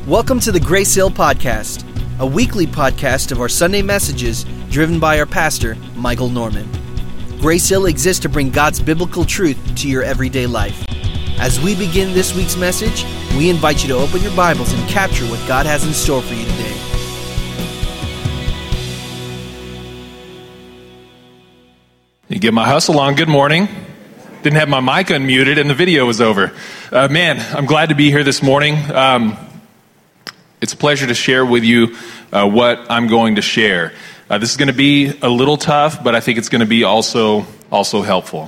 Welcome to the Grace Hill Podcast, a weekly podcast of our Sunday messages driven by our pastor, Michael Norman. Grace Hill exists to bring God's biblical truth to your everyday life. As we begin this week's message, we invite you to open your Bibles and capture what God has in store for you today. You get my hustle on. Good morning. Didn't have my mic unmuted and the video was over. Man, I'm glad to be here this morning. It's a pleasure to share with you what I'm going to share. This is going to be a little tough, but I think it's going to be also helpful.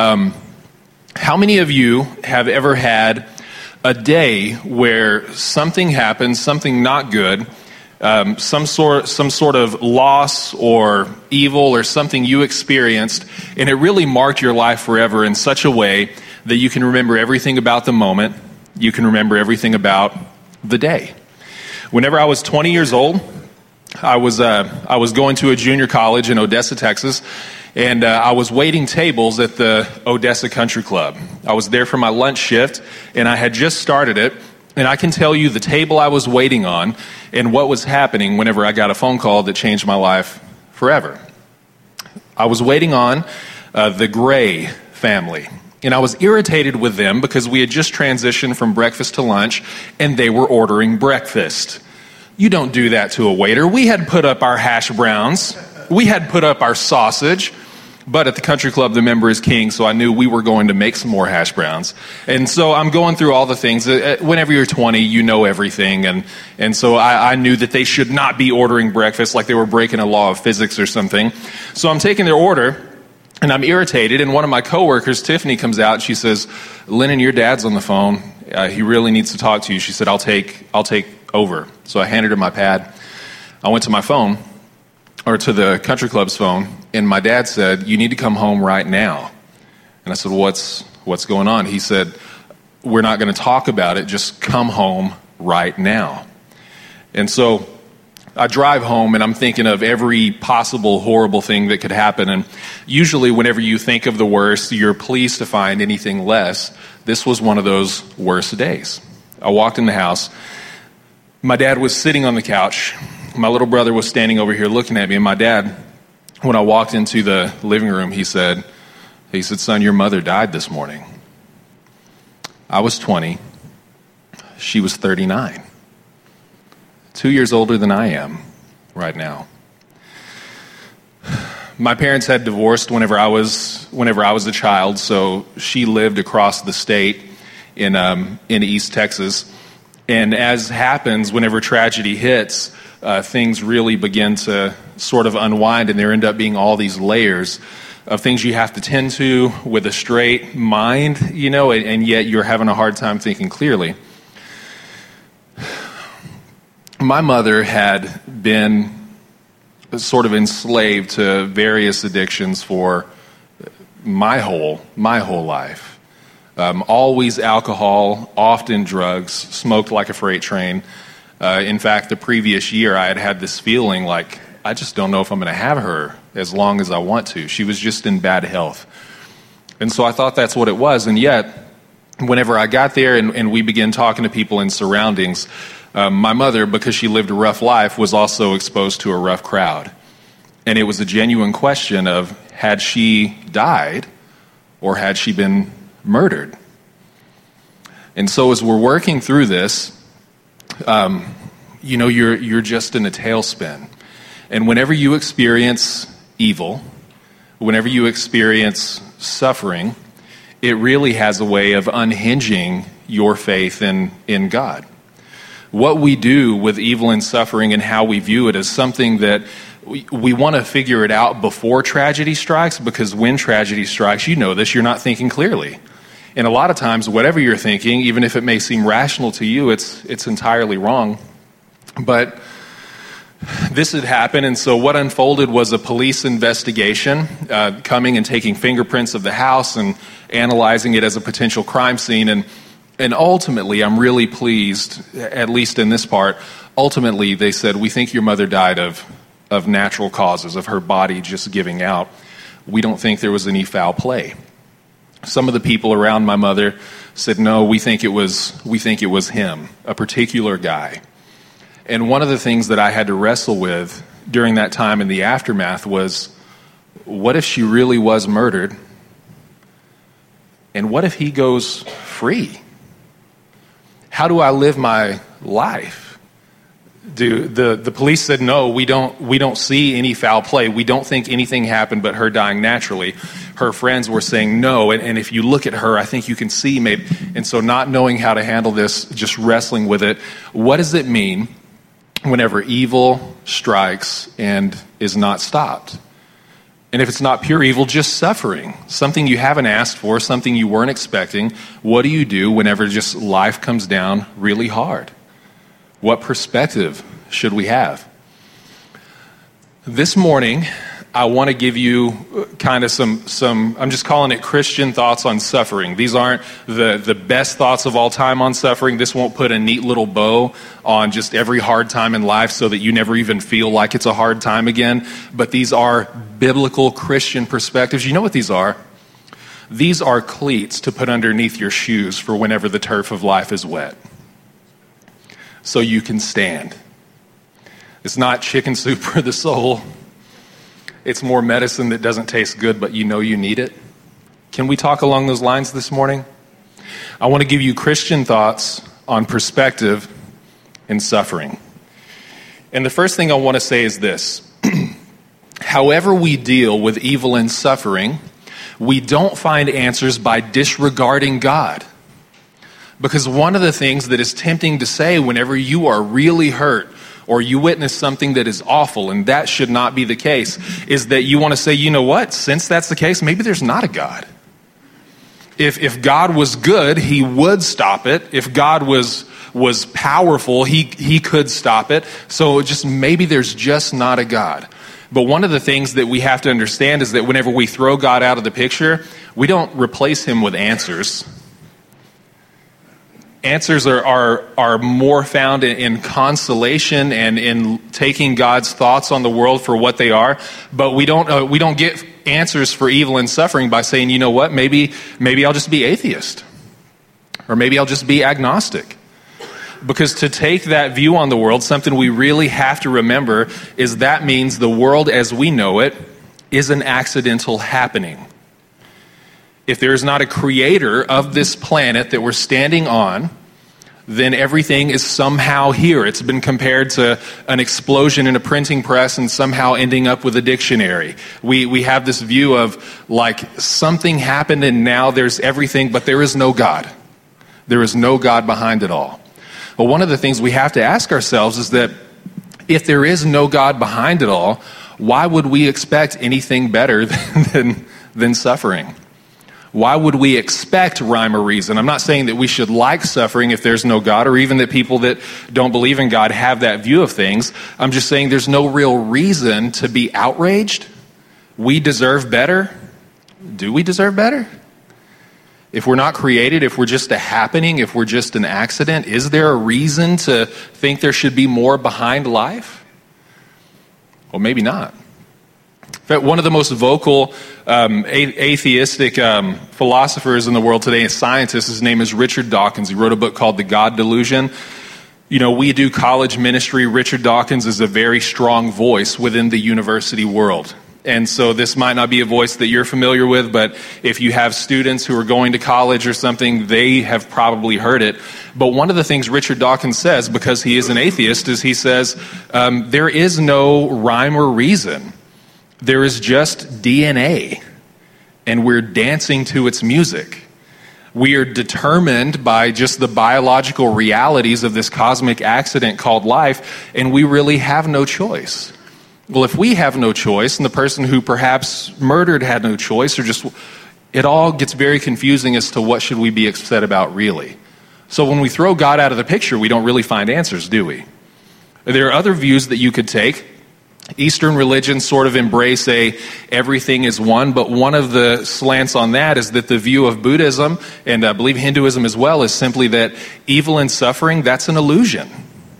How many of you have ever had a day where something happened, something not good, some sort of loss or evil or something you experienced, and it really marked your life forever in such a way that you can remember everything about the moment, you can remember everything about the day? Whenever I was 20 years old, I was going to a junior college in Odessa, Texas, and I was waiting tables at the Odessa Country Club. I was there for my lunch shift, and I had just started it, and I can tell you the table I was waiting on and what was happening whenever I got a phone call that changed my life forever. I was waiting on the Gray family. And I was irritated with them because we had just transitioned from breakfast to lunch, and they were ordering breakfast. You don't do that to a waiter. We had put up our hash browns. We had put up our sausage. But at the country club, the member is king, so I knew we were going to make some more hash browns. And so I'm going through all the things. Whenever you're 20, you know everything. And so I knew that they should not be ordering breakfast like they were breaking a law of physics or something. So I'm taking their order. And I'm irritated, and one of my coworkers, Tiffany, comes out and she says, "Lennon, your dad's on the phone. He really needs to talk to you." She said, I'll take over. So I handed her my pad. I went to my phone, or to the country club's phone, and my dad said, "You need to come home right now." And I said, what's going on? He said, "We're not going to talk about it. Just come home right now." And so I drive home and I'm thinking of every possible horrible thing that could happen. And usually whenever you think of the worst, you're pleased to find anything less. This was one of those worst days. I walked in the house. My dad was sitting on the couch. My little brother was standing over here looking at me. And my dad, when I walked into the living room, he said, "Son, your mother died this morning." I was 20. She was 39. 2 years older than I am right now. My parents had divorced whenever I was a child, so she lived across the state in East Texas. And as happens, whenever tragedy hits, things really begin to sort of unwind, and there end up being all these layers of things you have to tend to with a straight mind, and yet you're having a hard time thinking clearly. My mother had been sort of enslaved to various addictions for my whole life. Always alcohol, often drugs, smoked like a freight train. In fact, the previous year I had this feeling like, I just don't know if I'm going to have her as long as I want to. She was just in bad health. And so I thought that's what it was. And yet, whenever I got there and we began talking to people in surroundings, my mother, because she lived a rough life, was also exposed to a rough crowd. And it was a genuine question of, had she died or had she been murdered? And so as we're working through this, you're just in a tailspin. And whenever you experience evil, whenever you experience suffering, it really has a way of unhinging your faith in God. What we do with evil and suffering and how we view it is something that we want to figure it out before tragedy strikes, because when tragedy strikes, you know this, you're not thinking clearly. And a lot of times, whatever you're thinking, even if it may seem rational to you, it's entirely wrong. But this had happened, and so what unfolded was a police investigation, coming and taking fingerprints of the house and analyzing it as a potential crime scene. And ultimately, I'm really pleased, at least in this part, ultimately they said, "We think your mother died of natural causes, of her body just giving out. We don't think there was any foul play." Some of the people around my mother said, no, we think it was him, a particular guy. And one of the things that I had to wrestle with during that time in the aftermath was, what if she really was murdered? And what if he goes free? How do I live my life? The police said, no, we don't see any foul play. We don't think anything happened but her dying naturally. Her friends were saying no, and if you look at her, I think you can see maybe. And so not knowing how to handle this, just wrestling with it, what does it mean whenever evil strikes and is not stopped? And if it's not pure evil, just suffering, something you haven't asked for, something you weren't expecting, what do you do whenever just life comes down really hard? What perspective should we have? This morning, I want to give you kind of some, I'm just calling it Christian thoughts on suffering. These aren't the best thoughts of all time on suffering. This won't put a neat little bow on just every hard time in life so that you never even feel like it's a hard time again. But these are biblical Christian perspectives. You know what these are? These are cleats to put underneath your shoes for whenever the turf of life is wet, so you can stand. It's not chicken soup for the soul. It's more medicine that doesn't taste good, but you know you need it. Can we talk along those lines this morning? I want to give you Christian thoughts on perspective and suffering. And the first thing I want to say is this. However we deal with evil and suffering, we don't find answers by disregarding God. Because one of the things that is tempting to say whenever you are really hurt or you witness something that is awful, and that should not be the case, is that you want to say, you know what, since that's the case, maybe there's not a God. If God was good, he would stop it. If God was powerful, he could stop it. So just maybe there's just not a God. But one of the things that we have to understand is that whenever we throw God out of the picture, we don't replace him with answers. Answers are more found in consolation and in taking God's thoughts on the world for what they are. But we don't get answers for evil and suffering by saying, you know what, maybe I'll just be atheist, or maybe I'll just be agnostic. Because to take that view on the world, something we really have to remember is that means the world as we know it is an accidental happening. If there is not a creator of this planet that we're standing on, then everything is somehow here. It's been compared to an explosion in a printing press and somehow ending up with a dictionary. We have this view of like something happened and now there's everything, but there is no God. There is no God behind it all. Well, one of the things we have to ask ourselves is that if there is no God behind it all, why would we expect anything better than suffering? Why would we expect rhyme or reason? I'm not saying that we should like suffering if there's no God, or even that people that don't believe in God have that view of things. I'm just saying there's no real reason to be outraged. We deserve better. Do we deserve better? If we're not created, if we're just a happening, if we're just an accident, is there a reason to think there should be more behind life? Well, maybe not. In fact, one of the most vocal atheistic philosophers in the world today, a scientist, his name is Richard Dawkins. He wrote a book called The God Delusion. You know, we do college ministry. Richard Dawkins is a very strong voice within the university world. And so this might not be a voice that you're familiar with, but if you have students who are going to college or something, they have probably heard it. But one of the things Richard Dawkins says, because he is an atheist, is he says, there is no rhyme or reason. There is just DNA, and we're dancing to its music. We are determined by just the biological realities of this cosmic accident called life, and we really have no choice. Well, if we have no choice, and the person who perhaps murdered had no choice, or just, it all gets very confusing as to what should we be upset about really. So when we throw God out of the picture, we don't really find answers, do we? There are other views that you could take. Eastern religions sort of embrace everything is one, but one of the slants on that is that the view of Buddhism, and I believe Hinduism as well, is simply that evil and suffering, that's an illusion.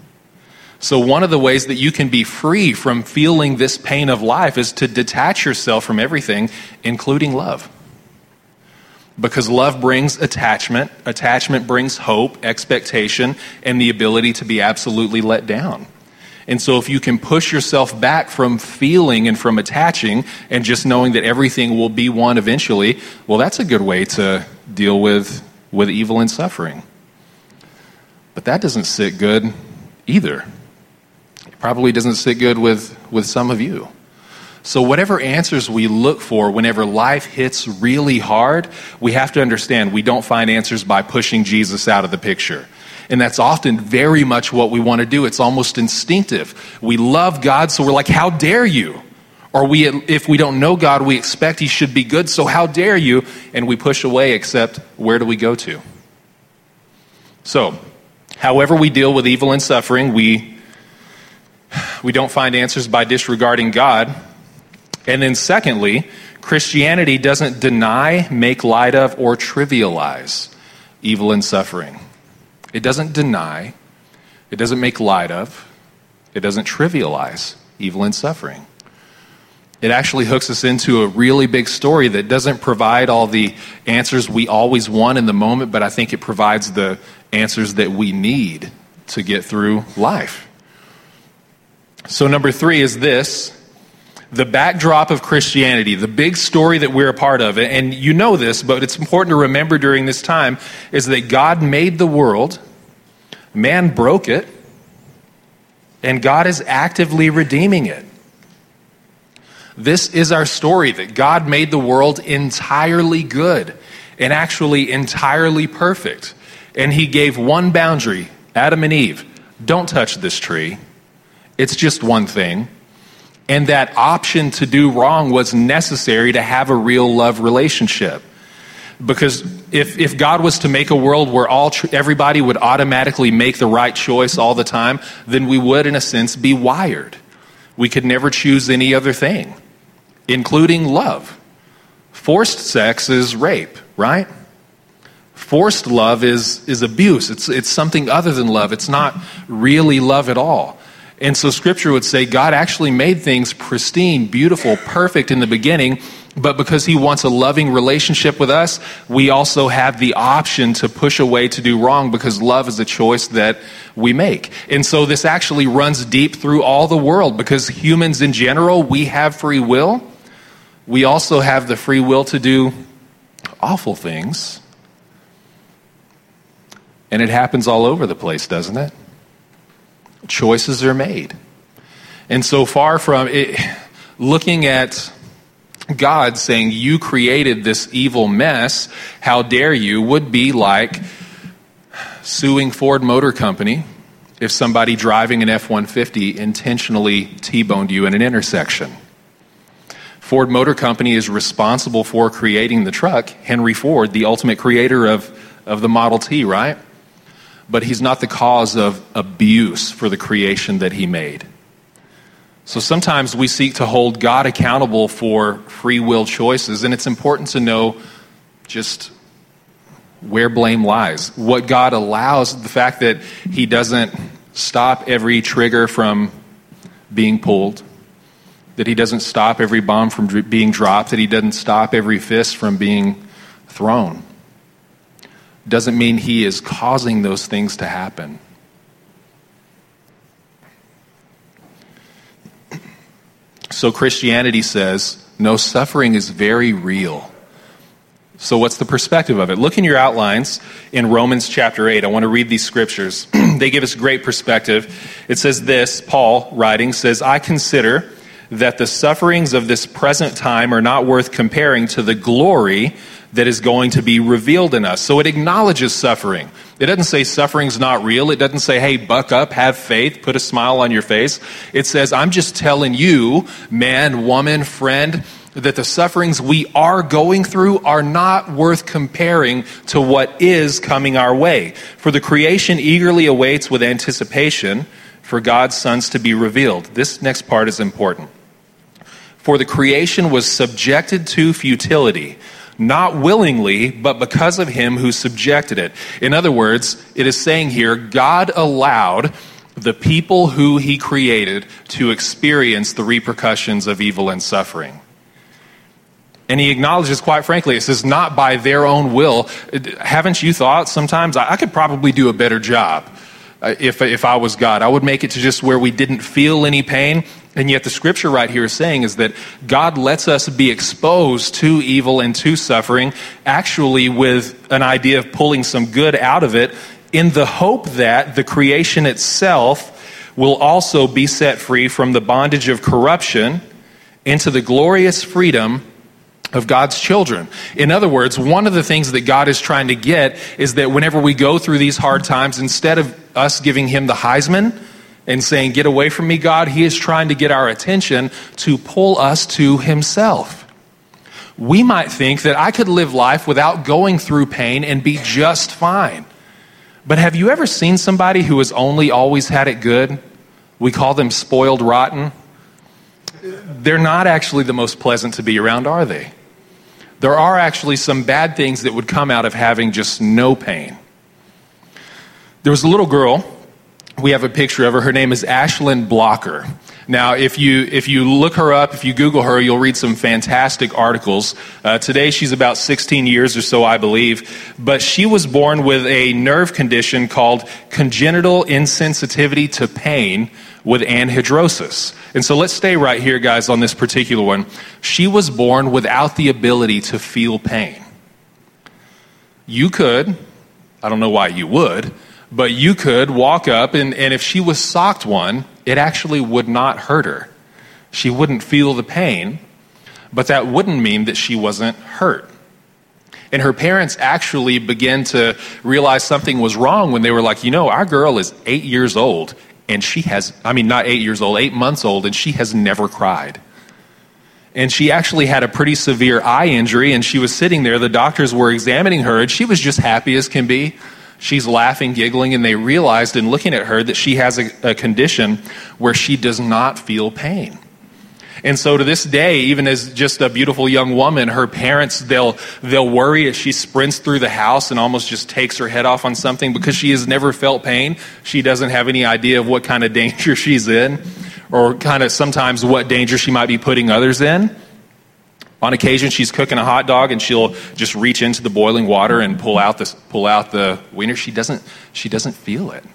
So one of the ways that you can be free from feeling this pain of life is to detach yourself from everything, including love. Because love brings attachment. Attachment brings hope, expectation, and the ability to be absolutely let down. And so if you can push yourself back from feeling and from attaching and just knowing that everything will be one eventually, well, that's a good way to deal with evil and suffering. But that doesn't sit good either. It probably doesn't sit good with some of you. So whatever answers we look for whenever life hits really hard, we have to understand we don't find answers by pushing Jesus out of the picture. And that's often very much what we want to do. It's almost instinctive. We love God, so we're like, how dare you? Or if we don't know God, we expect he should be good, so how dare you? And we push away, except where do we go to? So, however we deal with evil and suffering, we don't find answers by disregarding God. And then secondly, Christianity doesn't deny, make light of, or trivialize evil and suffering. It doesn't deny, it doesn't make light of, it doesn't trivialize evil and suffering. It actually hooks us into a really big story that doesn't provide all the answers we always want in the moment, but I think it provides the answers that we need to get through life. So number 3 is this. The backdrop of Christianity, the big story that we're a part of, and you know this, but it's important to remember during this time, is that God made the world, man broke it, and God is actively redeeming it. This is our story, that God made the world entirely good and actually entirely perfect. And he gave one boundary, Adam and Eve, don't touch this tree. It's just one thing. And that option to do wrong was necessary to have a real love relationship. Because if God was to make a world where everybody would automatically make the right choice all the time, then we would, in a sense, be wired. We could never choose any other thing, including love. Forced sex is rape, right? Forced love is abuse. It's something other than love. It's not really love at all. And so Scripture would say God actually made things pristine, beautiful, perfect in the beginning, but because he wants a loving relationship with us, we also have the option to push away to do wrong because love is a choice that we make. And so this actually runs deep through all the world because humans in general, we have free will. We also have the free will to do awful things. And it happens all over the place, doesn't it? Choices are made. And so far from it, looking at God saying, you created this evil mess, how dare you, would be like suing Ford Motor Company if somebody driving an F-150 intentionally T-boned you in an intersection. Ford Motor Company is responsible for creating the truck. Henry Ford, the ultimate creator of the Model T, right? But he's not the cause of abuse for the creation that he made. So sometimes we seek to hold God accountable for free will choices, and it's important to know just where blame lies. What God allows, the fact that he doesn't stop every trigger from being pulled, that he doesn't stop every bomb from being dropped, that he doesn't stop every fist from being thrown, doesn't mean he is causing those things to happen. So Christianity says, no, suffering is very real. So what's the perspective of it? Look in your outlines in Romans chapter 8. I want to read these scriptures. They give us great perspective. It says this, Paul writing says, I consider that the sufferings of this present time are not worth comparing to the glory that is going to be revealed in us. So it acknowledges suffering. It doesn't say suffering's not real. It doesn't say, hey, buck up, have faith, put a smile on your face. It says, I'm just telling you, man, woman, friend, that the sufferings we are going through are not worth comparing to what is coming our way. For the creation eagerly awaits with anticipation for God's sons to be revealed. This next part is important. For the creation was subjected to futility, not willingly, but because of him who subjected it. In other words, it is saying here, God allowed the people who he created to experience the repercussions of evil and suffering. And he acknowledges, quite frankly, it says, not by their own will. Haven't you thought sometimes, I could probably do a better job if I was God? I would make it to just where we didn't feel any pain. And yet the scripture right here is saying is that God lets us be exposed to evil and to suffering, actually with an idea of pulling some good out of it, in the hope that the creation itself will also be set free from the bondage of corruption into the glorious freedom of God's children. In other words, one of the things that God is trying to get is that whenever we go through these hard times, instead of us giving him the Heisman and saying, get away from me, God, he is trying to get our attention to pull us to himself. We might think that I could live life without going through pain and be just fine. But have you ever seen somebody who has only always had it good? We call them spoiled rotten. They're not actually the most pleasant to be around, are they? There are actually some bad things that would come out of having just no pain. There was a little girl, we have a picture of her. Her name is Ashlyn Blocker. Now, if you look her up, if you Google her, you'll read some fantastic articles. Today, she's about 16 years or so, I believe. But she was born with a nerve condition called congenital insensitivity to pain with anhidrosis. And so let's stay right here, guys, on this particular one. She was born without the ability to feel pain. You could, I don't know why you would, but you could walk up and if she was socked one, it actually would not hurt her. She wouldn't feel the pain, but that wouldn't mean that she wasn't hurt. And her parents actually began to realize something was wrong when they were like, our girl is 8 years old and she has, not 8 years old, 8 months old, and she has never cried. And she actually had a pretty severe eye injury, and she was sitting there, the doctors were examining her, and she was just happy as can be. She's laughing, giggling, and they realized in looking at her that she has a condition where she does not feel pain. And so to this day, even as just a beautiful young woman, her parents, they'll worry as she sprints through the house and almost just takes her head off on something because she has never felt pain. She doesn't have any idea of what kind of danger she's in or kind of sometimes what danger she might be putting others in. On occasion, she's cooking a hot dog and she'll just reach into the boiling water and pull out the wiener. She doesn't feel it.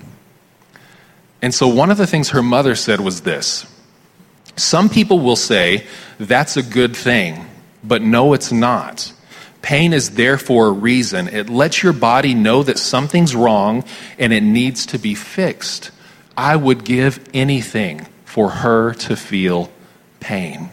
And so one of the things her mother said was this: some people will say that's a good thing, but no, it's not. Pain is there for a reason. It lets your body know that something's wrong and it needs to be fixed. I would give anything for her to feel pain.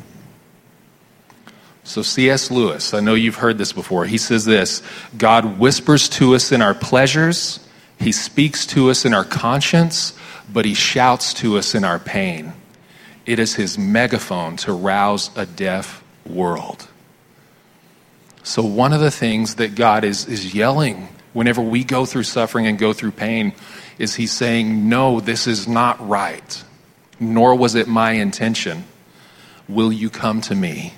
So C.S. Lewis, I know you've heard this before. He says this: God whispers to us in our pleasures, he speaks to us in our conscience, but he shouts to us in our pain. It is his megaphone to rouse a deaf world. So one of the things that God is yelling whenever we go through suffering and go through pain is he's saying, no, this is not right, nor was it my intention. Will you come to me?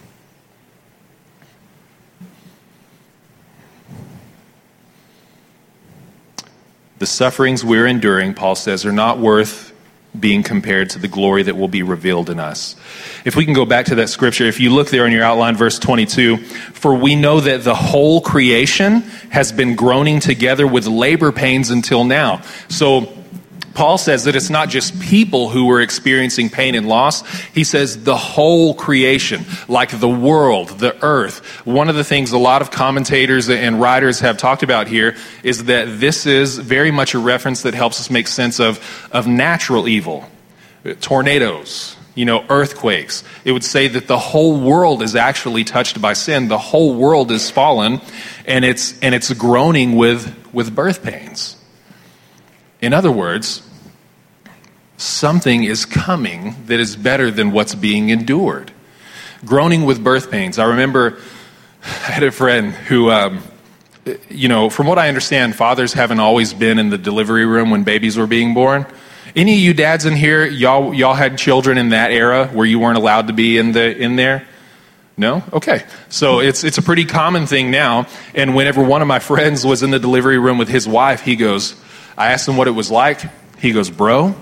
The sufferings we're enduring, Paul says, are not worth being compared to the glory that will be revealed in us. If we can go back to that scripture, if you look there in your outline, verse 22, for we know that the whole creation has been groaning together with labor pains until now. So Paul says that it's not just people who are experiencing pain and loss. He says the whole creation, like the world, the earth. One of the things a lot of commentators and writers have talked about here is that this is very much a reference that helps us make sense of natural evil. Tornadoes, earthquakes. It would say that the whole world is actually touched by sin. The whole world is fallen, and it's groaning with birth pains. In other words, something is coming that is better than what's being endured. Groaning with birth pains. I remember I had a friend who, from what I understand, fathers haven't always been in the delivery room when babies were being born. Any of you dads in here, y'all had children in that era where you weren't allowed to be in there? No? Okay. So it's a pretty common thing now. And whenever one of my friends was in the delivery room with his wife, I asked him what it was like. He goes, bro,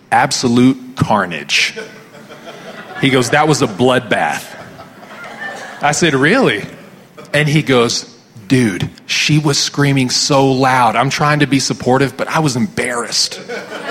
absolute carnage. He goes, that was a bloodbath. I said, really? And he goes, dude, she was screaming so loud. I'm trying to be supportive, but I was embarrassed.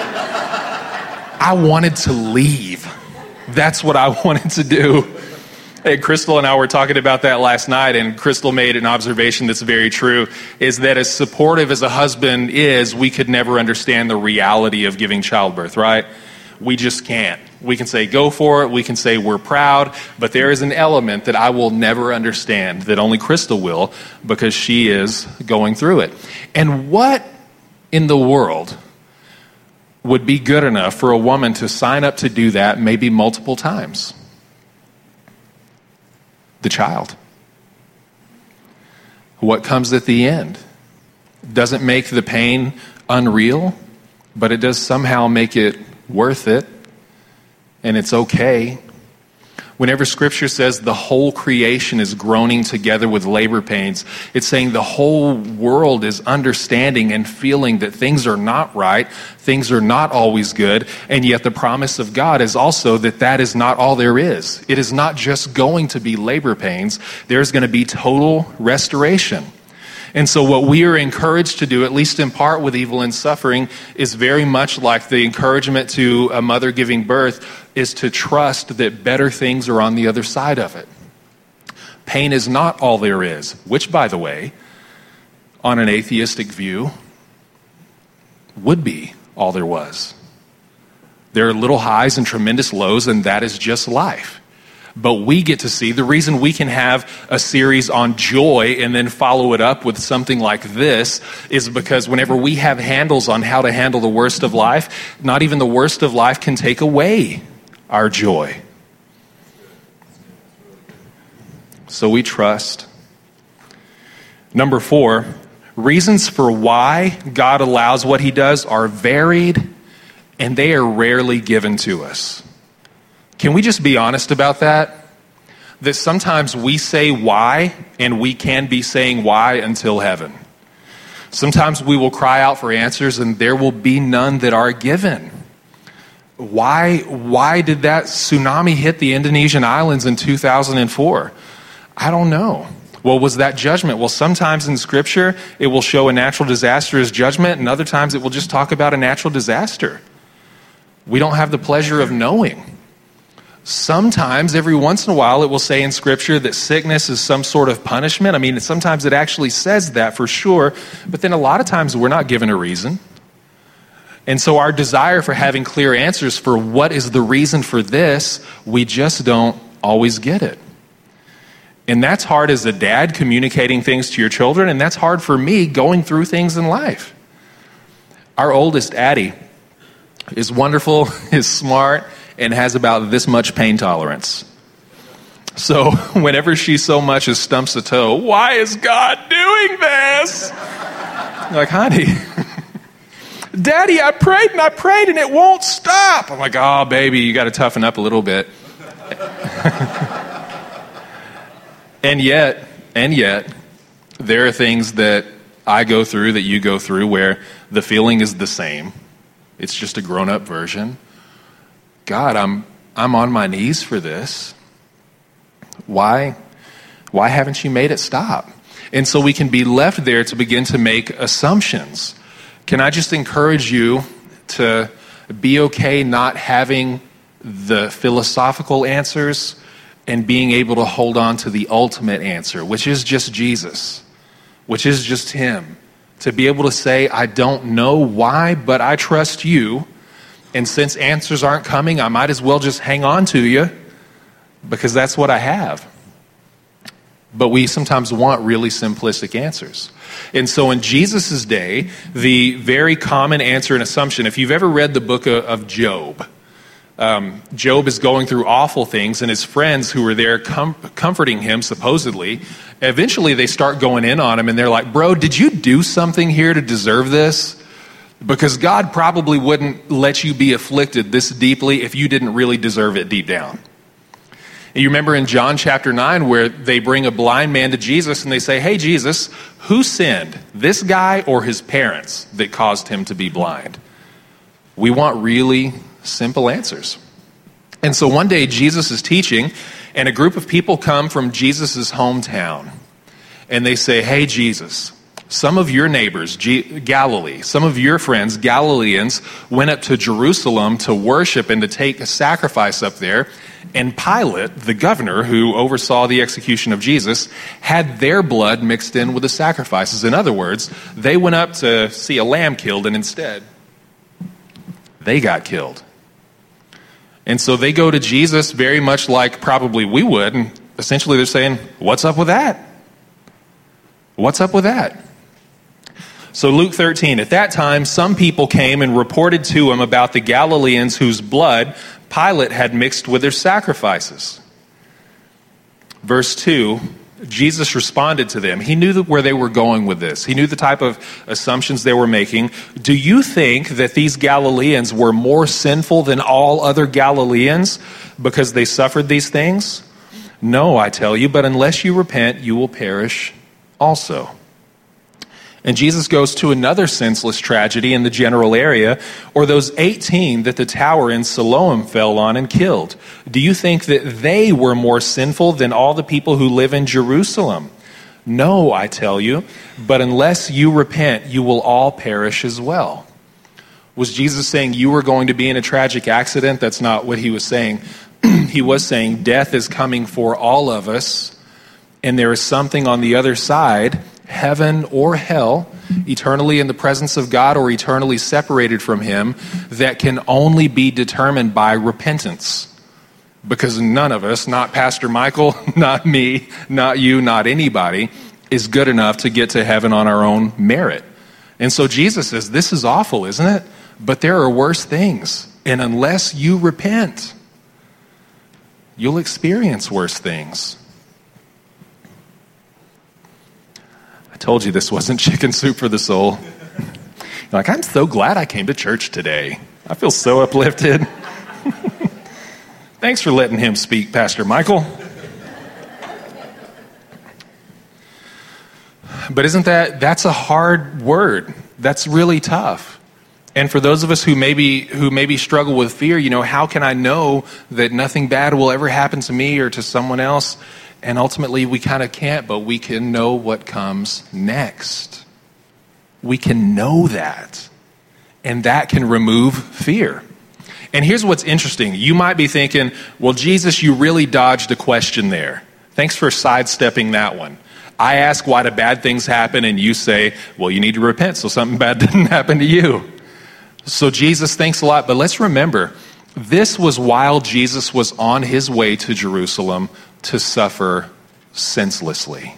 I wanted to leave. That's what I wanted to do. Hey, Crystal and I were talking about that last night, and Crystal made an observation that's very true, is that as supportive as a husband is, we could never understand the reality of giving childbirth, right? We just can't. We can say, go for it. We can say we're proud, but there is an element that I will never understand, that only Crystal will, because she is going through it. And what in the world would be good enough for a woman to sign up to do that maybe multiple times? The child. What comes at the end doesn't make the pain unreal, but it does somehow make it worth it, and it's okay. Whenever Scripture says the whole creation is groaning together with labor pains, it's saying the whole world is understanding and feeling that things are not right, things are not always good, and yet the promise of God is also that that is not all there is. It is not just going to be labor pains. There's going to be total restoration. And so what we are encouraged to do, at least in part with Evelyn's suffering, is very much like the encouragement to a mother giving birth, is to trust that better things are on the other side of it. Pain is not all there is, which, by the way, on an atheistic view, would be all there was. There are little highs and tremendous lows, and that is just life. But we get to see, the reason we can have a series on joy and then follow it up with something like this is because whenever we have handles on how to handle the worst of life, not even the worst of life can take away our joy. So we trust. Number 4, reasons for why God allows what he does are varied, and they are rarely given to us. Can we just be honest about that? That sometimes we say why, and we can be saying why until heaven. Sometimes we will cry out for answers, and there will be none that are given. Why did that tsunami hit the Indonesian islands in 2004? I don't know. Well, was that judgment? Well, sometimes in Scripture, it will show a natural disaster as judgment, and other times it will just talk about a natural disaster. We don't have the pleasure of knowing. Sometimes, every once in a while, it will say in Scripture that sickness is some sort of punishment. I mean, sometimes it actually says that for sure, but then a lot of times we're not given a reason. And so our desire for having clear answers for what is the reason for this, we just don't always get it. And that's hard as a dad communicating things to your children, and that's hard for me going through things in life. Our oldest, Addie, is wonderful, is smart, and has about this much pain tolerance. So whenever she so much as stumps a toe, why is God doing this? I'm like, honey, Daddy, I prayed and it won't stop. I'm like, oh, baby, you got to toughen up a little bit. And yet, there are things that I go through that you go through where the feeling is the same. It's just a grown-up version. God, I'm on my knees for this. Why haven't you made it stop? And so we can be left there to begin to make assumptions. Can I just encourage you to be okay not having the philosophical answers and being able to hold on to the ultimate answer, which is just Jesus, which is just him. To be able to say, I don't know why, but I trust you. And since answers aren't coming, I might as well just hang on to you because that's what I have. But we sometimes want really simplistic answers. And so in Jesus' day, the very common answer and assumption, if you've ever read the book of Job, Job is going through awful things, and his friends who were there comforting him, supposedly, eventually they start going in on him, and they're like, bro, did you do something here to deserve this? Because God probably wouldn't let you be afflicted this deeply if you didn't really deserve it deep down. And you remember in John chapter 9 where they bring a blind man to Jesus and they say, hey, Jesus, who sinned, this guy or his parents that caused him to be blind? We want really simple answers. And so one day Jesus is teaching, And a group of people come from Jesus' hometown. And they say, hey, Jesus, some of your neighbors, Galilee, some of your friends, Galileans, went up to Jerusalem to worship and to take a sacrifice up there. And Pilate, the governor who oversaw the execution of Jesus, had their blood mixed in with the sacrifices. In other words, they went up to see a lamb killed, and instead, they got killed. And so they go to Jesus very much like probably we would, and essentially they're saying, what's up with that? What's up with that? So Luke 13, at that time, some people came and reported to him about the Galileans whose blood Pilate had mixed with their sacrifices. Verse 2, Jesus responded to them. He knew where they were going with this. He knew the type of assumptions they were making. Do you think that these Galileans were more sinful than all other Galileans because they suffered these things? No, I tell you, but unless you repent, you will perish also. And Jesus goes to another senseless tragedy in the general area, or those 18 that the tower in Siloam fell on and killed. Do you think that they were more sinful than all the people who live in Jerusalem? No, I tell you, but unless you repent, you will all perish as well. Was Jesus saying you were going to be in a tragic accident? That's not what he was saying. He was saying death is coming for all of us, and there is something on the other side, heaven or hell, eternally in the presence of God or eternally separated from him, that can only be determined by repentance. Because none of us, not Pastor Michael, not me, not you, not anybody, is good enough to get to heaven on our own merit. And so Jesus says, this is awful, isn't it? But there are worse things. And unless you repent, you'll experience worse things. I told you this wasn't chicken soup for the soul. You're like, I'm so glad I came to church today. I feel so uplifted. Thanks for letting him speak, Pastor Michael. But that's a hard word. That's really tough. And for those of us who maybe struggle with fear, how can I know that nothing bad will ever happen to me or to someone else? And ultimately, we kind of can't, but we can know what comes next. We can know that. And that can remove fear. And here's what's interesting. You might be thinking, well, Jesus, you really dodged a question there. Thanks for sidestepping that one. I ask why do bad things happen, and you say, well, you need to repent so something bad didn't happen to you. So Jesus, thanks a lot. But let's remember, this was while Jesus was on his way to Jerusalem to suffer senselessly.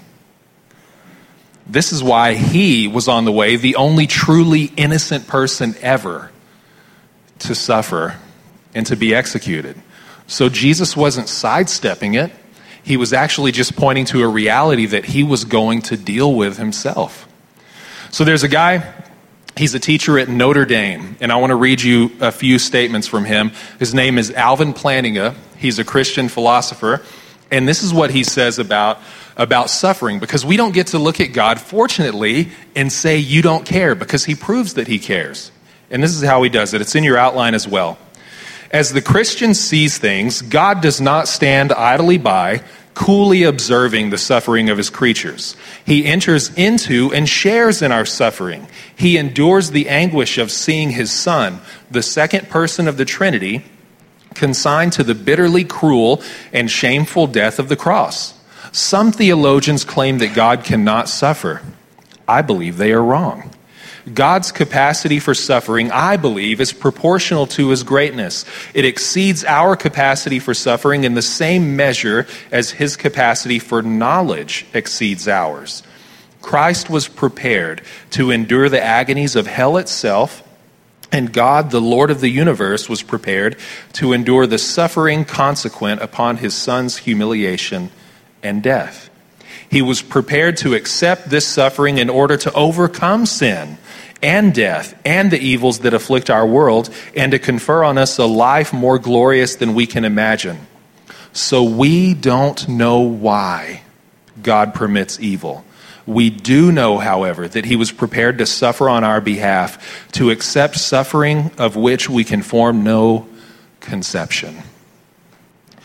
This is why he was on the way, the only truly innocent person ever to suffer and to be executed. So Jesus wasn't sidestepping it. He was actually just pointing to a reality that he was going to deal with himself. So there's a guy, he's a teacher at Notre Dame, and I want to read you a few statements from him. His name is Alvin Plantinga. He's a Christian philosopher. And this is what he says about suffering, because we don't get to look at God, fortunately, and say you don't care, because he proves that he cares. And this is how he does it. It's in your outline as well. As the Christian sees things, God does not stand idly by, coolly observing the suffering of his creatures. He enters into and shares in our suffering. He endures the anguish of seeing his Son, the second person of the Trinity, consigned to the bitterly cruel and shameful death of the cross. Some theologians claim that God cannot suffer. I believe they are wrong. God's capacity for suffering, I believe, is proportional to his greatness. It exceeds our capacity for suffering in the same measure as his capacity for knowledge exceeds ours. Christ was prepared to endure the agonies of hell itself, and God, the Lord of the universe, was prepared to endure the suffering consequent upon his Son's humiliation and death. He was prepared to accept this suffering in order to overcome sin and death and the evils that afflict our world, and to confer on us a life more glorious than we can imagine. So we don't know why God permits evil. We do know, however, that he was prepared to suffer on our behalf, to accept suffering of which we can form no conception.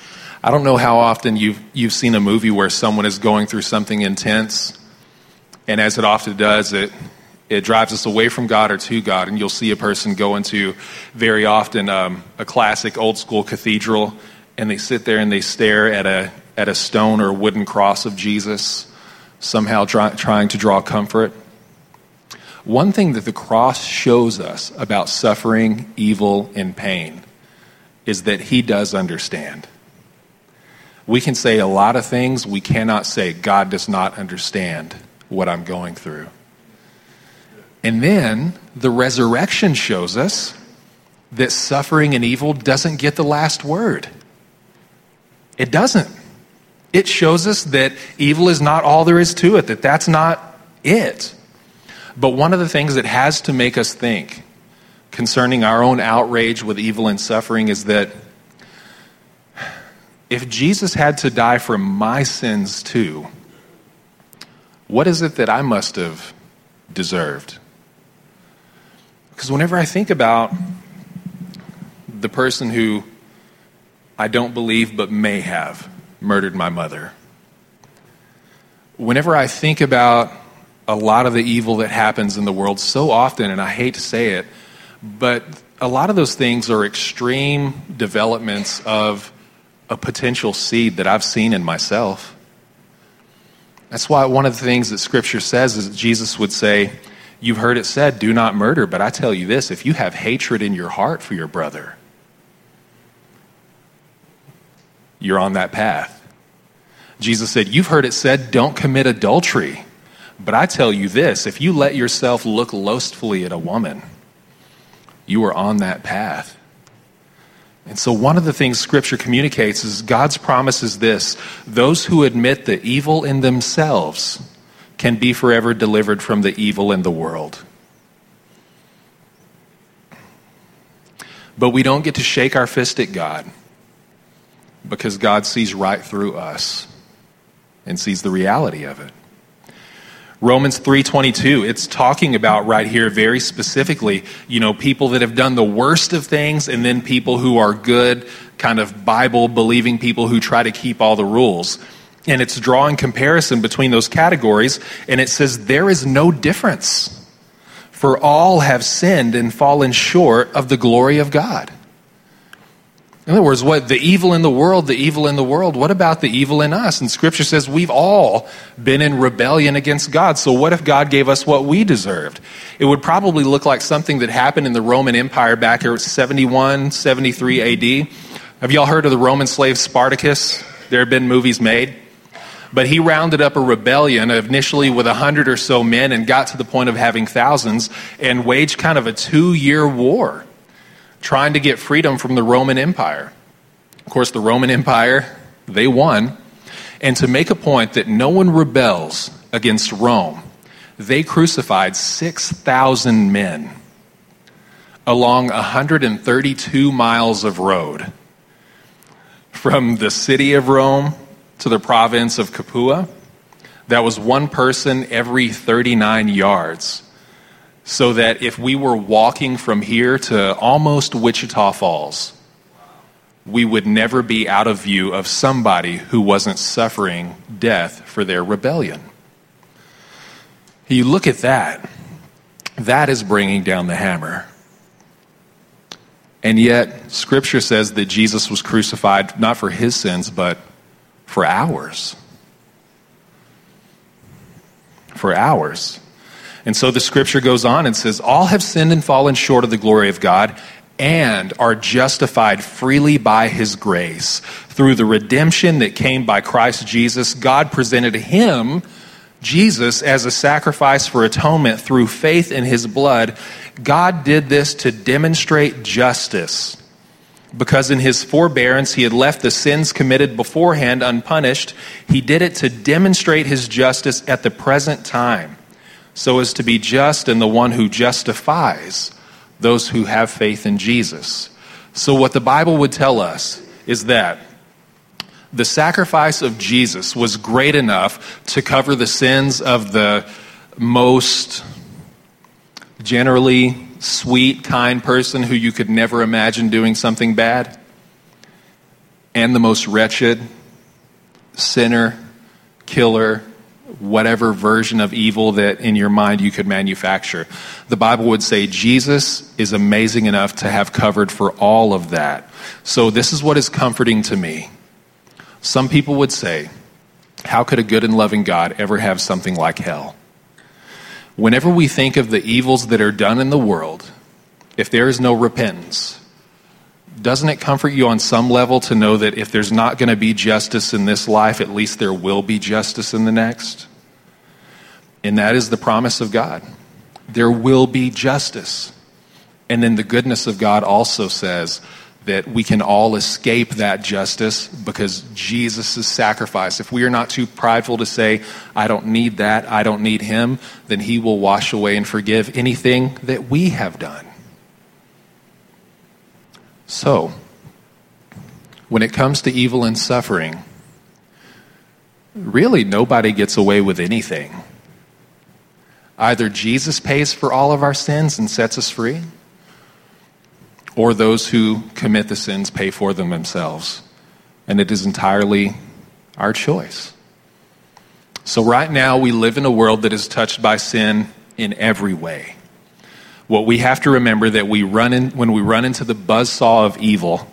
I don't know how often you've seen a movie where someone is going through something intense, and as it often does, it drives us away from God or to God, and you'll see a person go into, very often, a classic old school cathedral, and they sit there and they stare at a stone or wooden cross of Jesus, somehow trying to draw comfort. One thing that the cross shows us about suffering, evil, and pain is that he does understand. We can say a lot of things. We cannot say God does not understand what I'm going through. And then the resurrection shows us that suffering and evil doesn't get the last word. It doesn't. It shows us that evil is not all there is to it, that that's not it. But one of the things that has to make us think concerning our own outrage with evil and suffering is that if Jesus had to die for my sins too, what is it that I must have deserved? Because whenever I think about the person who I don't believe but may have murdered my mother, whenever I think about a lot of the evil that happens in the world so often, and I hate to say it, but a lot of those things are extreme developments of a potential seed that I've seen in myself. That's why one of the things that Scripture says is that Jesus would say, you've heard it said, do not murder, but I tell you this, if you have hatred in your heart for your brother, you're on that path. Jesus said, you've heard it said, don't commit adultery, but I tell you this, if you let yourself look lustfully at a woman, you are on that path. And so one of the things Scripture communicates is God's promise is this: those who admit the evil in themselves can be forever delivered from the evil in the world. But we don't get to shake our fist at God, because God sees right through us and sees the reality of it. Romans 3:22, it's talking about right here very specifically, people that have done the worst of things and then people who are good, kind of Bible-believing people who try to keep all the rules. And it's drawing comparison between those categories, and it says there is no difference, for all have sinned and fallen short of the glory of God. In other words, what the evil in the world, what about the evil in us? And Scripture says we've all been in rebellion against God. So what if God gave us what we deserved? It would probably look like something that happened in the Roman Empire back here 71, 73 AD. Have y'all heard of the Roman slave Spartacus? There have been movies made. But he rounded up a rebellion initially with 100 or so men and got to the point of having thousands and waged kind of a 2-year war, trying to get freedom from the Roman Empire. Of course, the Roman Empire, they won. And to make a point that no one rebels against Rome, they crucified 6,000 men along 132 miles of road from the city of Rome to the province of Capua. That was one person every 39 yards. So that if we were walking from here to almost Wichita Falls, we would never be out of view of somebody who wasn't suffering death for their rebellion. You look at that, that is bringing down the hammer. And yet, Scripture says that Jesus was crucified not for his sins, but for ours. For ours. And so the Scripture goes on and says, all have sinned and fallen short of the glory of God and are justified freely by his grace. Through the redemption that came by Christ Jesus, God presented him, Jesus, as a sacrifice for atonement through faith in his blood. God did this to demonstrate justice, because in his forbearance he had left the sins committed beforehand unpunished. He did it to demonstrate his justice at the present time, so as to be just and the one who justifies those who have faith in Jesus. So what the Bible would tell us is that the sacrifice of Jesus was great enough to cover the sins of the most generally sweet, kind person who you could never imagine doing something bad. and the most wretched, sinner, killer, whatever version of evil that in your mind you could manufacture. The Bible would say Jesus is amazing enough to have covered for all of that. So this is what is comforting to me. Some people would say, how could a good and loving God ever have something like hell? Whenever we think of the evils that are done in the world, if there is no repentance, doesn't it comfort you on some level to know that if there's not going to be justice in this life, at least there will be justice in the next? And that is the promise of God. There will be justice. And then the goodness of God also says that we can all escape that justice because Jesus' sacrifice. If we are not too prideful to say, I don't need that, I don't need him, then he will wash away and forgive anything that we have done. So, when it comes to evil and suffering, really nobody gets away with anything. Either Jesus pays for all of our sins and sets us free, or those who commit the sins pay for them themselves. And it is entirely our choice. So right now we live in a world that is touched by sin in every way. What we have to remember that when we run into the buzzsaw of evil,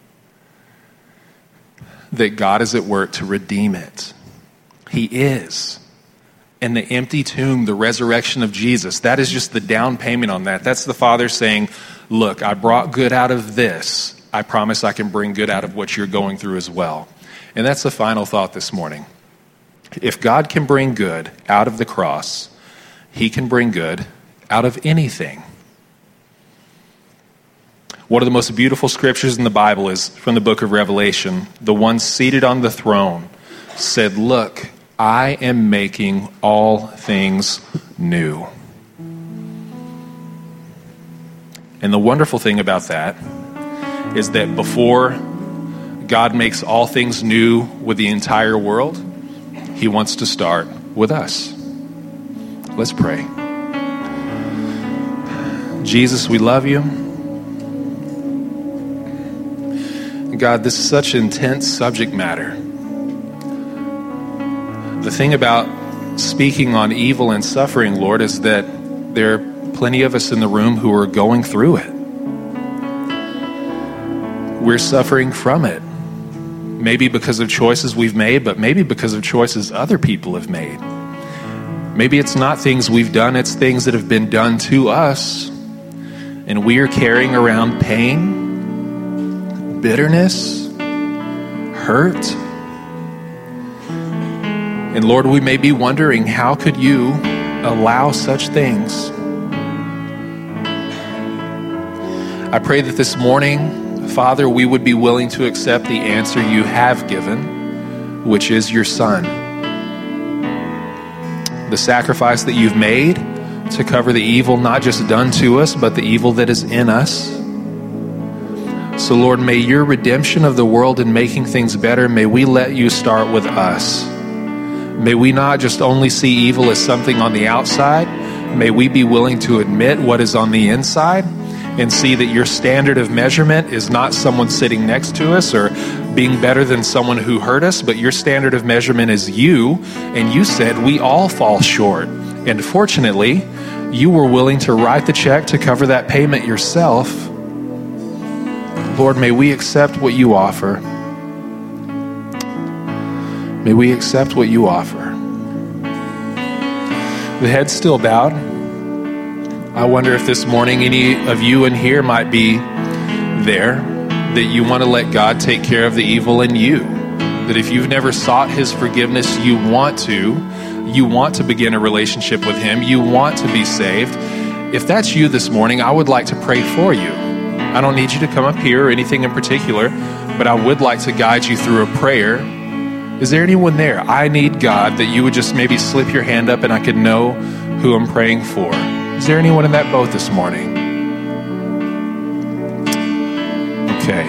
that God is at work to redeem it. He is. And the empty tomb, the resurrection of Jesus, that is just the down payment on that. That's the Father saying, look, I brought good out of this. I promise I can bring good out of what you're going through as well. And that's the final thought this morning. If God can bring good out of the cross, he can bring good out of anything. One of the most beautiful scriptures in the Bible is from the book of Revelation. The one seated on the throne said, look, I am making all things new. And the wonderful thing about that is that before God makes all things new with the entire world, he wants to start with us. Let's pray. Jesus, we love you. God, this is such intense subject matter. The thing about speaking on evil and suffering, Lord, is that there are plenty of us in the room who are going through it. We're suffering from it. Maybe because of choices we've made, but maybe because of choices other people have made. Maybe it's not things we've done, it's things that have been done to us. And we are carrying around pain, bitterness, hurt. And Lord, we may be wondering, how could you allow such things? I pray that this morning, Father, we would be willing to accept the answer you have given, which is your Son. The sacrifice that you've made to cover the evil not just done to us, but the evil that is in us. So Lord, may your redemption of the world and making things better, may we let you start with us. May we not just only see evil as something on the outside. May we be willing to admit what is on the inside and see that your standard of measurement is not someone sitting next to us or being better than someone who hurt us, but your standard of measurement is you, and you said we all fall short. And fortunately, you were willing to write the check to cover that payment yourself. Lord, may we accept what you offer. May we accept what you offer. The head's still bowed. I wonder if this morning any of you in here might be there, that you want to let God take care of the evil in you. That if you've never sought his forgiveness, you want to begin a relationship with him. You want to be saved. If that's you this morning, I would like to pray for you. I don't need you to come up here or anything in particular, but I would like to guide you through a prayer. Is there anyone there? I need God, that you would just maybe slip your hand up and I could know who I'm praying for. Is there anyone in that boat this morning? Okay.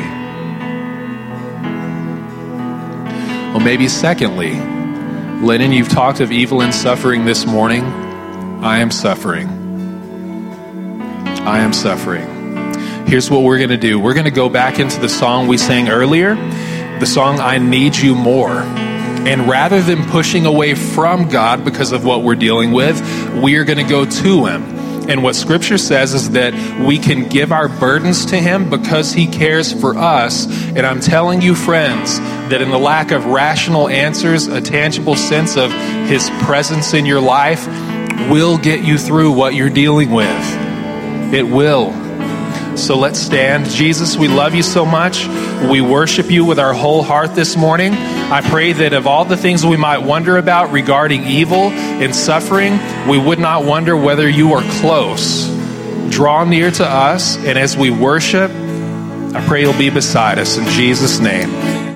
Well, maybe secondly, Lennon, you've talked of evil and suffering this morning. I am suffering. I am suffering. Here's what we're going to do. We're going to go back into the song we sang earlier, the song I Need You More. And rather than pushing away from God because of what we're dealing with, we are going to go to Him. And what Scripture says is that we can give our burdens to Him because He cares for us. And I'm telling you, friends, that in the lack of rational answers, a tangible sense of His presence in your life will get you through what you're dealing with. It will. So let's stand. Jesus, we love you so much. We worship you with our whole heart this morning. I pray that of all the things we might wonder about regarding evil and suffering, we would not wonder whether you are close. Draw near to us, and as we worship, I pray you'll be beside us in Jesus' name.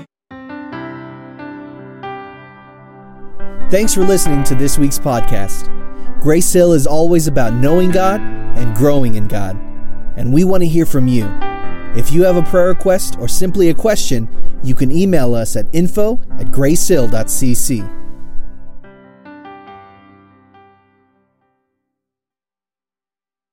Thanks for listening to this week's podcast. Grace Hill is always about knowing God and growing in God. And we want to hear from you. If you have a prayer request or simply a question, you can email us at info@gracehill.cc.